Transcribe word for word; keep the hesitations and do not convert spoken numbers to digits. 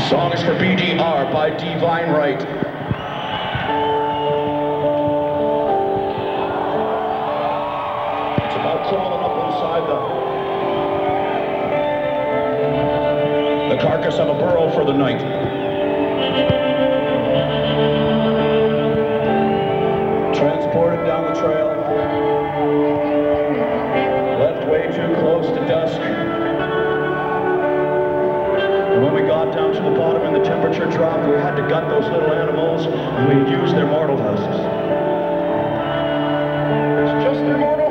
Song is for B D R by Divine Right. It's about crawling up inside the, the carcass of a burrow for the night. Transported down the trail, left way too close to dusk. And when we got down to the bottom and the temperature dropped, we had to gut those little animals and we'd use their mortal houses. It's just their mortal